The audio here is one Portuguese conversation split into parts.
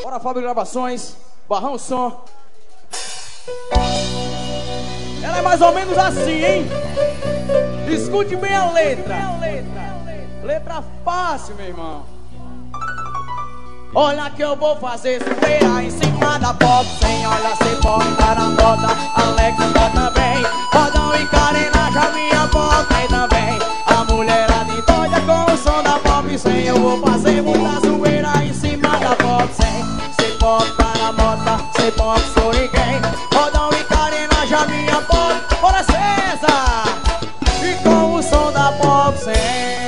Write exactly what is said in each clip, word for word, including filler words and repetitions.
Bora, Fábio Gravações, Barrão Som. Ela é mais ou menos assim, hein? Escute bem a letra. Letra fácil, meu irmão. Olha que eu vou fazer zoeira em cima da pop sem. Olha, cê pode estar na moda, Alex tá também. Rodão e carenagem, minha pop aí também. A mulherada endoida com o som da pop sem. Eu vou fazer muita zoeira em cima da pop sem. Cê pode tá na moda, cê pode sou ninguém. Rodão e carenagem, minha pop. Bora, César! E com o som da pop sem.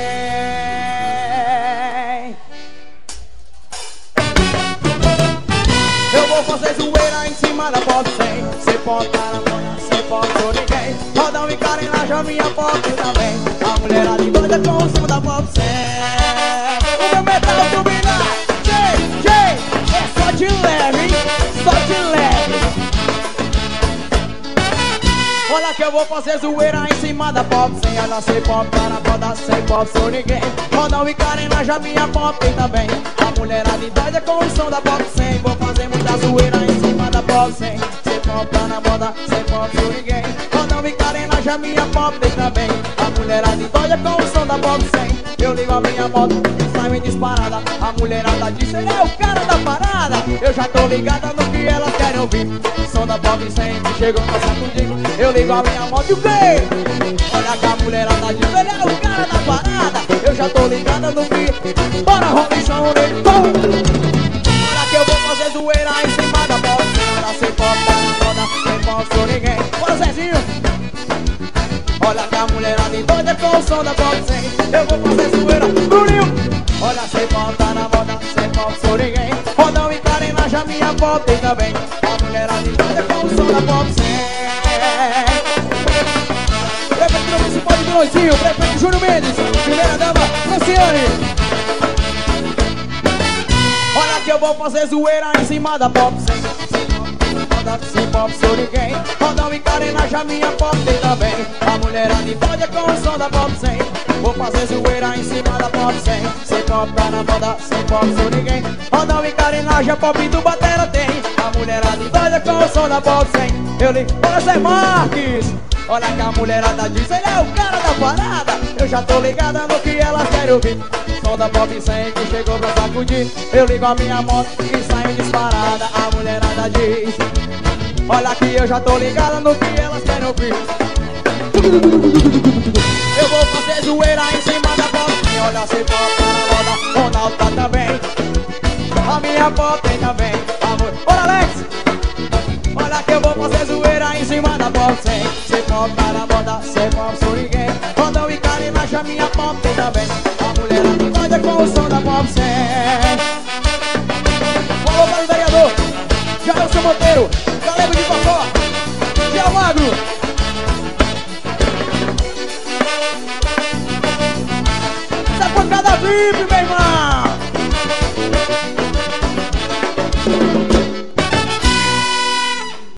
Eu vou fazer zoeira em cima da pop sem. Cê pode tá na moda, cê pode sou ninguém. Rodão e carenagem, minha pop também. A mulherada doida com o som da pop sem. O meu metal turbina, J, J, é só de leve, hein? Só de leve. Olha que eu vou fazer zoeira em cima da pop sem. Olha, cê pop tá na moda, cê pop sou ninguém. Rodão e carenagem, minha pop também. A mulherada doida com o som da pop sem. Vou fazer muita zoeira em cima da pop sem. Cê pop tá na moda, cê pop sou ninguém. Rodão e carenagem, minha pop também. A mulherada doida com o som da pop sem. Eu ligo a minha moto e saio em disparada. A mulherada diz, ele é o cara da parada. Eu já tô ligada no que elas querem ouvir. O som da pop sem que chegou pra sacudir. Eu ligo a minha moto e o quê? Olha que a mulherada diz, ele é o cara da parada. Eu já tô ligada no que. Bora, Robinson, nele. Olha que eu vou fazer zoeira em cima da pop. Olha, cê pop tá na moda, cê pop sou ninguém. Bora, Zezinho. Olha que a mulherada doida com o som da pop sem. Eu vou fazer zoeira, Bruninho. Olha, cê pop tá na moda, cê pop sou ninguém. Rodão e carenagem, minha pop tem também. A mulherada doida com o som da pop sem. Prefeito Municipal de Grãozinho, prefeito Júnior Mendes, primeira dama, Franciane. Olha que eu vou fazer zoeira em cima da pop sem. Sem pop sou ninguém. Rodão e carenagem, minha pop tem também. A mulherada doida com o som da pop sem. Vou fazer zoeira em cima da pop sem. Sem pop tá na moda, sem pop sou ninguém. Rodão e carenagem, pop do batera tem. A mulherada doida com o som da pop sem. Eu li, bora, Zé Marques. Olha que a mulherada diz, ele é o cara da parada. Eu já tô ligada no que elas querem ouvir. Som da pop cem que chegou pra sacudir. Eu ligo a minha moto e saio disparada. A mulherada diz, olha que eu já tô ligada no que elas querem ouvir. Eu vou fazer zoeira em cima da pop. Olha, cê pop tá na moda, Ronaldo tá também. A minha pop tem também. Bora, Alex! Olha que eu vou fazer zoeira em cima da pop cem. Cê pop tá na moda, cê pop sou ninguém. Rodão e carenagem, minha pop tem também. A mulherada doida com o som da pop cem. Falou para o vereador Jailson Monteiro, Galego de Cocó, Gil Magro. Essa pancada V I P, meu irmão.